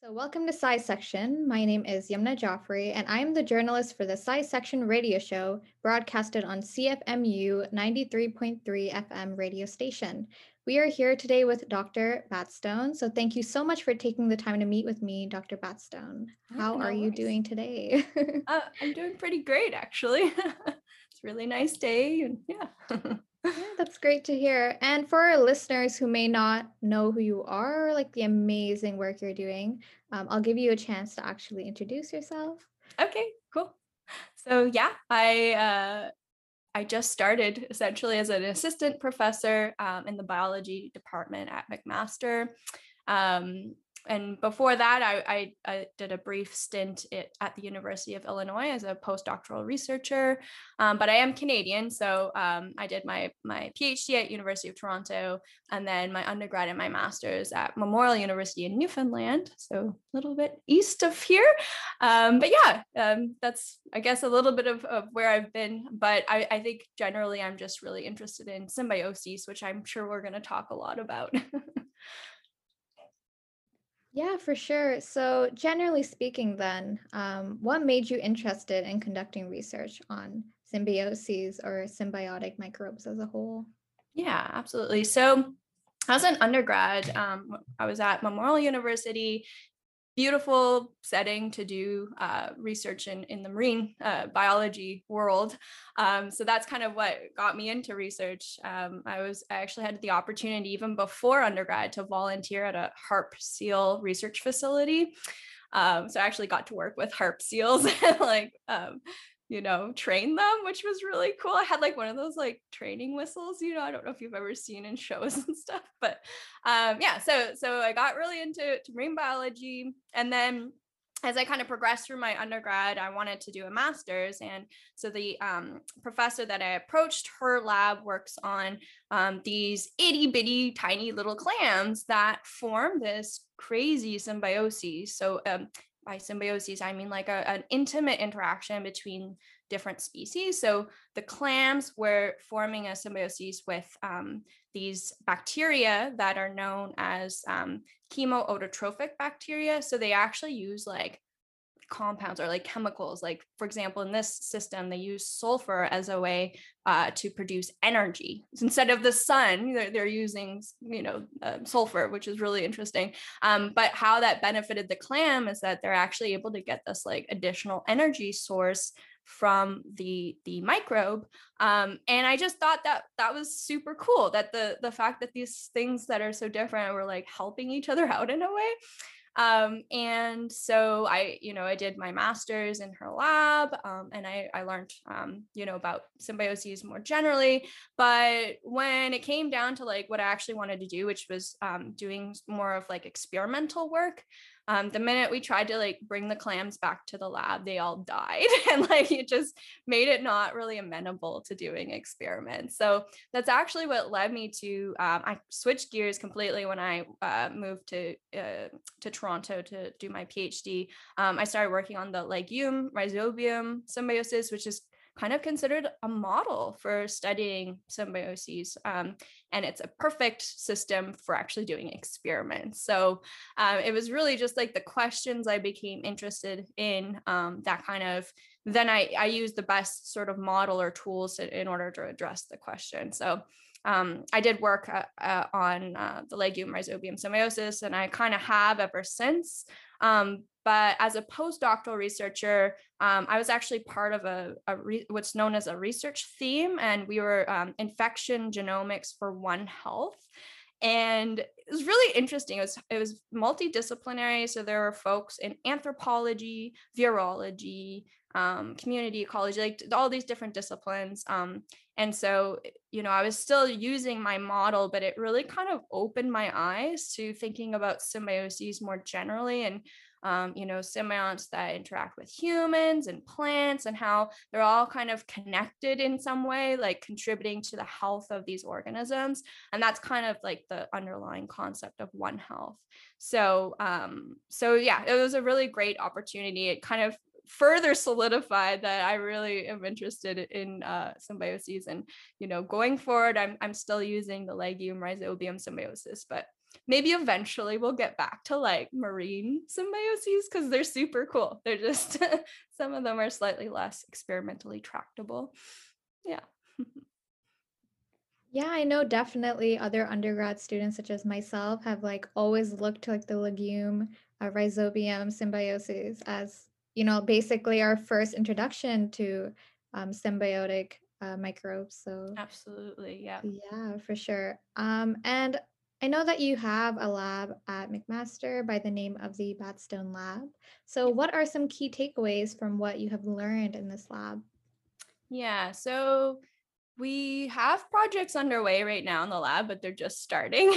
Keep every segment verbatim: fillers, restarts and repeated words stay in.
So, welcome to Sci Section. My name is Yamna Joffrey, and I am the journalist for the Sci Section radio show broadcasted on C F M U ninety-three point three F M radio station. We are here today with Doctor Batstone. So, thank you so much for taking the time to meet with me, Doctor Batstone. Yeah, How are no you worries. doing today? Uh, I'm doing pretty great, actually. It's a really nice day, and yeah. Yeah, that's great to hear. And for our listeners who may not know who you are or like the amazing work you're doing, um, I'll give you a chance to actually introduce yourself. Okay, cool. So yeah, I uh, I just started essentially as an assistant professor um, in the biology department at McMaster. Um, and before that, I, I, I did a brief stint at, at the University of Illinois as a postdoctoral researcher. Um, but I am Canadian, so um, I did my my PhD at University of Toronto, and then my undergrad and my master's at Memorial University in Newfoundland, so a little bit east of here. Um, but yeah, um, that's I guess a little bit of, of where I've been. But I, I think generally I'm just really interested in symbiosis, which I'm sure we're going to talk a lot about. Yeah, for sure. So, generally speaking, then, um, what made you interested in conducting research on symbioses or symbiotic microbes as a whole? Yeah, absolutely. So as an undergrad, um, I was at Memorial University, beautiful setting to do uh, research in, in the marine uh, biology world. Um, so that's kind of what got me into research. Um, I was I actually had the opportunity even before undergrad to volunteer at a harp seal research facility. Um, so I actually got to work with harp seals and like um, you know, train them, which was really cool. I had like one of those like training whistles, you know, I don't know if you've ever seen in shows and stuff, but um, yeah, so so I got really into to marine biology, and then as I kind of progressed through my undergrad, I wanted to do a master's. And so the um, professor that I approached, her lab works on um, these itty bitty tiny little clams that form this crazy symbiosis. So um, by symbiosis, I mean like a, an intimate interaction between different species. So the clams were forming a symbiosis with um, these bacteria that are known as um, chemoautotrophic bacteria. So they actually use like compounds or like chemicals. Like, for example, in this system, they use sulfur as a way uh, to produce energy. Instead of the sun, they're, they're using, you know, uh, sulfur, which is really interesting. Um, but how that benefited the clam is that they're actually able to get this like additional energy source from the the microbe, um, and I just thought that that was super cool, that the the fact that these things that are so different were like helping each other out in a way. Um, and so I, you know, I did my master's in her lab, um, and I, I learned, um, you know, about symbioses more generally. But when it came down to like what I actually wanted to do, which was um, doing more of like experimental work, um, the minute we tried to like bring the clams back to the lab, they all died, and like it just made it not really amenable to doing experiments. So that's actually what led me to um, I switched gears completely when I uh, moved to uh, to Toronto to do my PhD. Um, I started working on the legume rhizobium symbiosis, which is kind of considered a model for studying symbioses. Um, and it's a perfect system for actually doing experiments. So um, it was really just like the questions I became interested in, um, that kind of, then I, I used the best sort of model or tools to, in order to address the question. So um, I did work uh, uh, on uh, the legume rhizobium symbiosis, and I kind of have ever since. Um, but as a postdoctoral researcher, um, I was actually part of a, a re- what's known as a research theme, and we were um, infection genomics for One Health. And it was really interesting. It was it was multidisciplinary. So there were folks in anthropology, virology, um, community ecology, like all these different disciplines. Um, and so, you know, I was still using my model, but it really kind of opened my eyes to thinking about symbioses more generally, and um, you know, symbionts that interact with humans and plants, and how they're all kind of connected in some way, like contributing to the health of these organisms. And that's kind of like the underlying concept of One Health. So, um, so yeah, it was a really great opportunity. It kind of further solidified that I really am interested in uh, symbioses. And you know, going forward, I'm I'm still using the legume rhizobium symbiosis, but maybe eventually we'll get back to like marine symbioses because they're super cool. They're just some of them are slightly less experimentally tractable. Yeah. Yeah, I know definitely other undergrad students such as myself have like always looked to like the legume uh, Rhizobium symbiosis as, you know, basically our first introduction to um, symbiotic uh, microbes. So Absolutely. Yeah. yeah, for sure. Um, and I know that you have a lab at McMaster by the name of the Batstone Lab. So what are some key takeaways from what you have learned in this lab? Yeah. So we have projects underway right now in the lab, but they're just starting.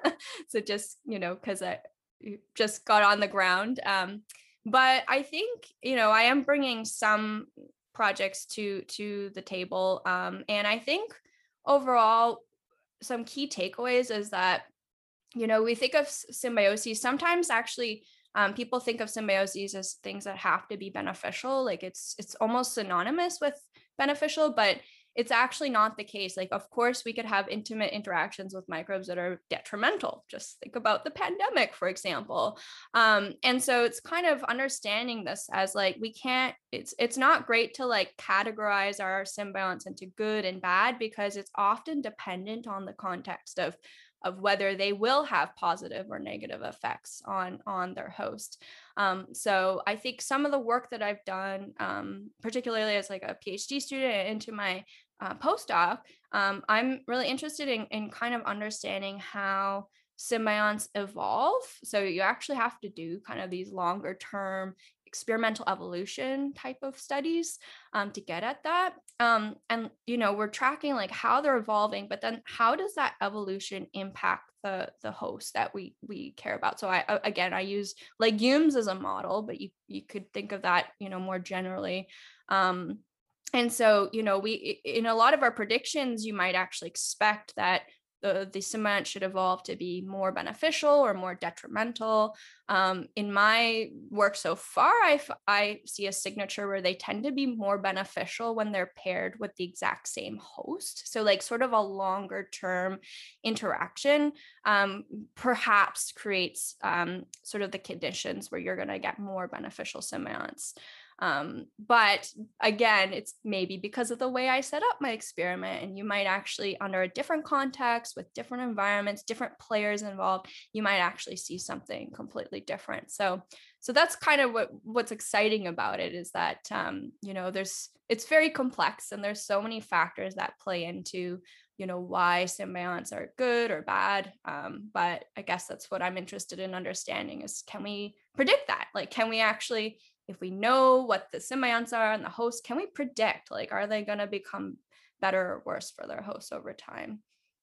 So just, you know, because I just got on the ground. Um, but I think, you know, I am bringing some projects to to the table. Um, and I think overall, some key takeaways is that, you know, we think of symbiosis sometimes actually um, people think of symbioses as things that have to be beneficial, like it's it's almost synonymous with beneficial, but it's actually not the case. Like, of course we could have intimate interactions with microbes that are detrimental. Just think about the pandemic, for example. Um, and so it's kind of understanding this as like we can't, it's it's not great to like categorize our symbionts into good and bad, because it's often dependent on the context of of whether they will have positive or negative effects on on their host. Um, so I think some of the work that I've done, um, particularly as like a PhD student into my uh, postdoc, um, I'm really interested in, in kind of understanding how symbionts evolve. So you actually have to do kind of these longer term experimental evolution type of studies um, to get at that. Um, and you know, we're tracking like how they're evolving, but then how does that evolution impact the the host that we we care about? So I again I use legumes as a model, but you you could think of that, you know, more generally. Um, and so, you know, we in a lot of our predictions, you might actually expect that the, the symbiont should evolve to be more beneficial or more detrimental. Um, in my work so far, I, I see a signature where they tend to be more beneficial when they're paired with the exact same host. So like sort of a longer term interaction um, perhaps creates um, sort of the conditions where you're going to get more beneficial symbionts. Um, but again, it's maybe because of the way I set up my experiment, and you might actually, under a different context with different environments, different players involved, you might actually see something completely different. So, so that's kind of what what's exciting about it, is that um, you know, there's it's very complex, and there's so many factors that play into, you know, why symbionts are good or bad. Um, but I guess that's what I'm interested in understanding is, can we predict that? Like, can we actually, if we know what the symbionts are and the host, can we predict, like, are they going to become better or worse for their hosts over time?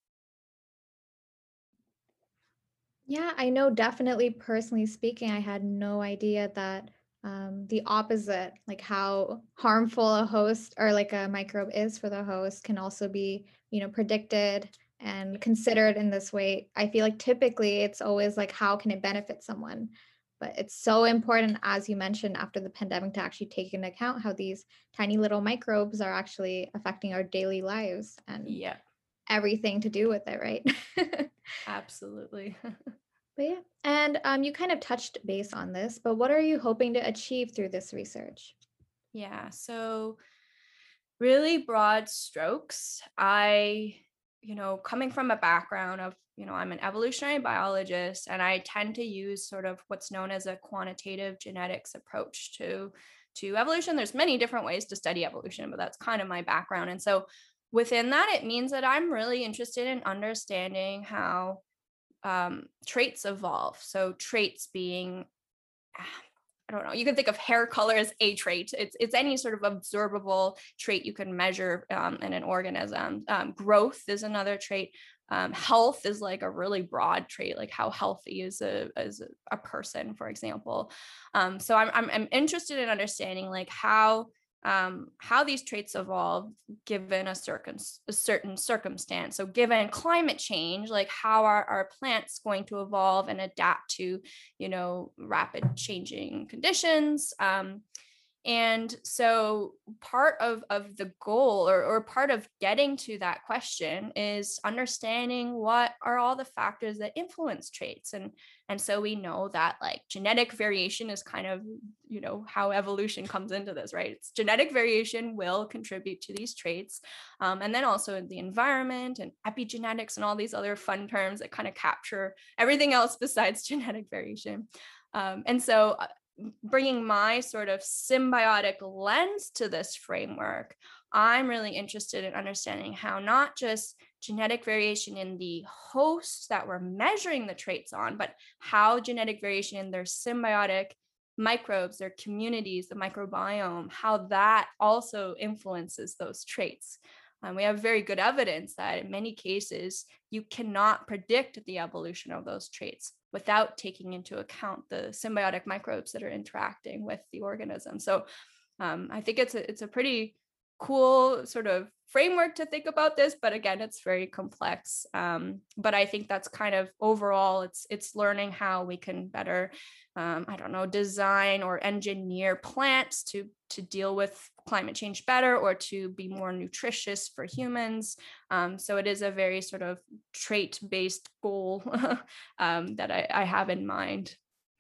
Yeah, I know definitely personally speaking, I had no idea that um, the opposite, like how harmful a host or like a microbe is for the host, can also be, you know, predicted and considered in this way. I feel like typically it's always like, how can it benefit someone? But it's so important, as you mentioned, after the pandemic, to actually take into account how these tiny little microbes are actually affecting our daily lives and Yeah, everything to do with it, right? absolutely. But yeah, and um, you kind of touched base on this, but what are you hoping to achieve through this research? Yeah, so really broad strokes. I, you know, coming from a background of, you know, I'm an evolutionary biologist, and I tend to use sort of what's known as a quantitative genetics approach to to evolution. There's many different ways to study evolution, but that's kind of my background. And so within that, it means that I'm really interested in understanding how um, traits evolve. So traits being, I don't know, you can think of hair color as a trait. It's it's any sort of observable trait you can measure um, in an organism. Um, growth is another trait. Um, health is like a really broad trait, like how healthy is a is a person, for example. Um, so I'm, I'm I'm interested in understanding like how um, how these traits evolve given a certain a certain circumstance. So given climate change, like how are our plants going to evolve and adapt to, you know, rapid changing conditions? Um, And so part of, of the goal or, or part of getting to that question is understanding what are all the factors that influence traits. And, and so we know that like genetic variation is kind of, you know, how evolution comes into this, right? It's genetic variation will contribute to these traits. Um, and then also the environment and epigenetics and all these other fun terms that kind of capture everything else besides genetic variation. Um, and so bringing my sort of symbiotic lens to this framework, I'm really interested in understanding how not just genetic variation in the hosts that we're measuring the traits on, but how genetic variation in their symbiotic microbes, their communities, the microbiome, how that also influences those traits. Um, we have very good evidence that in many cases, you cannot predict the evolution of those traits without taking into account the symbiotic microbes that are interacting with the organism. So um, I think it's a, it's a pretty cool sort of framework to think about this, but again, it's very complex. Um, but I think that's kind of overall, it's it's learning how we can better, um, I don't know, design or engineer plants to to deal with climate change better or to be more nutritious for humans. Um, so it is a very sort of trait-based goal um, that I, I have in mind.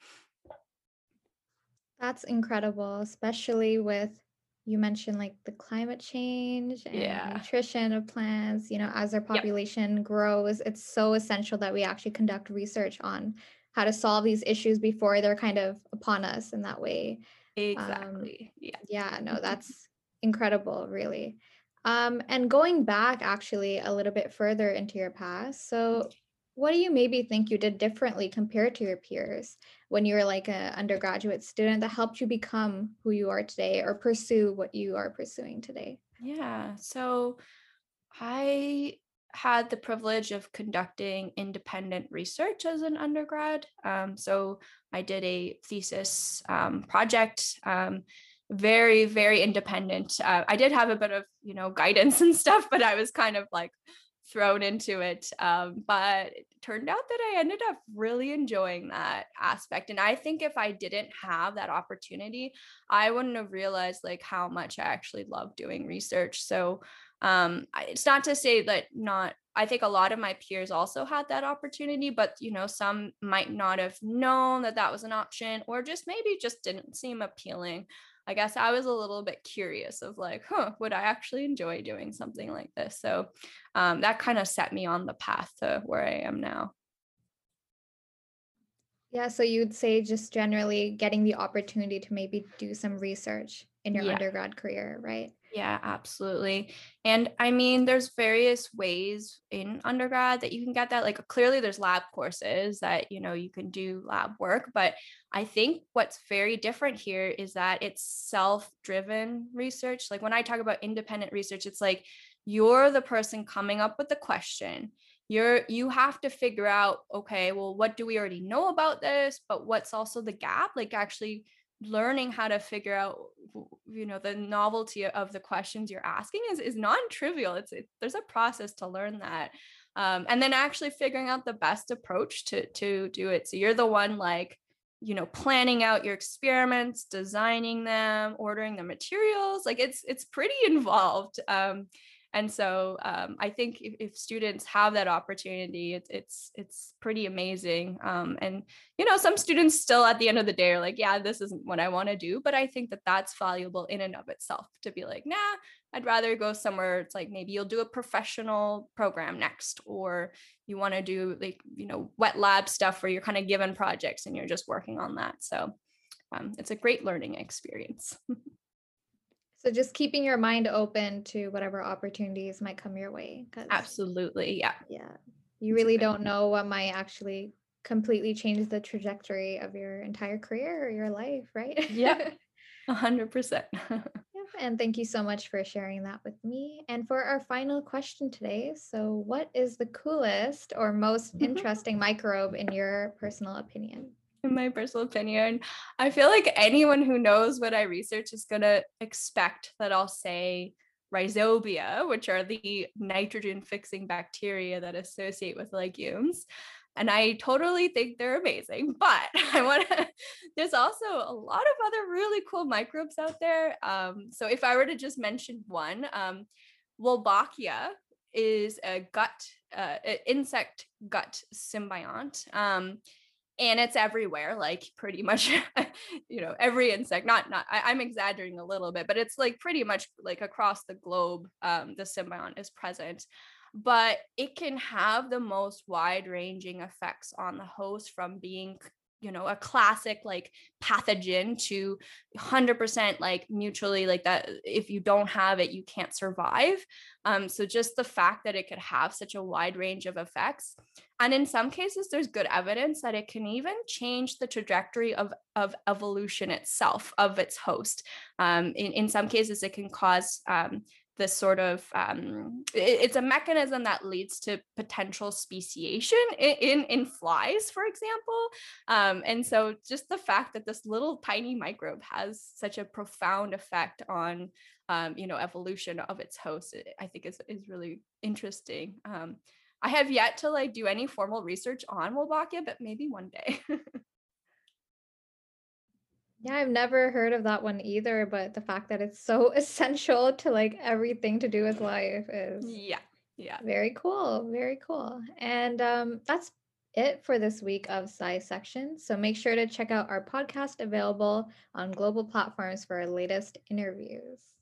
That's incredible, especially with, you mentioned like the climate change and Yeah. nutrition of plants. You know, as our Yep. population grows, it's so essential that we actually conduct research on how to solve these issues before they're kind of upon us in that way. Um, Exactly. Yeah. yeah, no, that's incredible, really. Um, and going back actually a little bit further into your past, so what do you maybe think you did differently compared to your peers when you were like an undergraduate student that helped you become who you are today or pursue what you are pursuing today? Yeah. So I had the privilege of conducting independent research as an undergrad. Um, so I did a thesis um, project, um, very, very independent. Uh, I did have a bit of, you know, guidance and stuff, but I was kind of like thrown into it. Um, but it turned out that I ended up really enjoying that aspect. And I think if I didn't have that opportunity, I wouldn't have realized like how much I actually love doing research. So um it's not to say that not I think a lot of my peers also had that opportunity, but you know, some might not have known that that was an option or just maybe just didn't seem appealing. I guess I was a little bit curious of like, huh, would I actually enjoy doing something like this? So um, that kind of set me on the path to where I am now. Yeah, so you'd say just generally getting the opportunity to maybe do some research in your Yeah. undergrad career, right? Yeah, absolutely. And I mean, there's various ways in undergrad that you can get that. Like clearly there's lab courses that, you know, you can do lab work, but I think what's very different here is that it's self-driven research. Like when I talk about independent research, it's like you're the person coming up with the question. You're you have to figure out, okay, well, what do we already know about this? But what's also the gap? Like actually learning how to figure out, you know, the novelty of the questions you're asking is is non-trivial. It's it, there's a process to learn that, um, and then actually figuring out the best approach to to do it. So you're the one like, you know, planning out your experiments, designing them, ordering the materials. Like it's it's pretty involved. Um, and so um, I think if, if students have that opportunity, it's it's it's pretty amazing. Um, and you know, some students still at the end of the day are like, yeah, this isn't what I want to do. But I think that that's valuable in and of itself to be like, nah, I'd rather go somewhere. It's like maybe you'll do a professional program next, or you want to do like, you know, wet lab stuff where you're kind of given projects and you're just working on that. So um, it's a great learning experience. So just keeping your mind open to whatever opportunities might come your way, because Absolutely. Yeah. yeah, you It's a really good. don't know what might actually completely change the trajectory of your entire career or your life, right? Yep. A hundred percent. Yep, and thank you so much for sharing that with me. And for our final question today, so what is the coolest or most interesting microbe in your personal opinion? In my personal opinion, I feel like anyone who knows what I research is going to expect that I'll say rhizobia, which are the nitrogen fixing bacteria that associate with legumes. and I totally think they're amazing. But I want to, there's also a lot of other really cool microbes out there. Um, so if I were to just mention one, um, Wolbachia is a gut, uh, insect gut symbiont. Um, and it's everywhere, like pretty much, you know, every insect, not, not, I, I'm exaggerating a little bit, but it's like pretty much like across the globe, um, the symbiont is present, but it can have the most wide ranging effects on the host, from being, you know, a classic like pathogen to one hundred percent like mutually like that. If you don't have it, you can't survive. Um, so just the fact that it could have such a wide range of effects. And in some cases, there's good evidence that it can even change the trajectory of, of evolution itself, of its host. Um, in, in some cases, it can cause um, this sort of, um, it, it's a mechanism that leads to potential speciation in, in, in flies, for example. Um, and so just the fact that this little tiny microbe has such a profound effect on, um, you know, evolution of its host, I think is, is really interesting. Um, I have yet to like do any formal research on Wolbachia, but maybe one day. Yeah, I've never heard of that one either, but the fact that it's so essential to like everything to do with life is Yeah, yeah. very cool. Very cool. And um, that's it for this week of Sci Section. So make sure to check out our podcast available on global platforms for our latest interviews.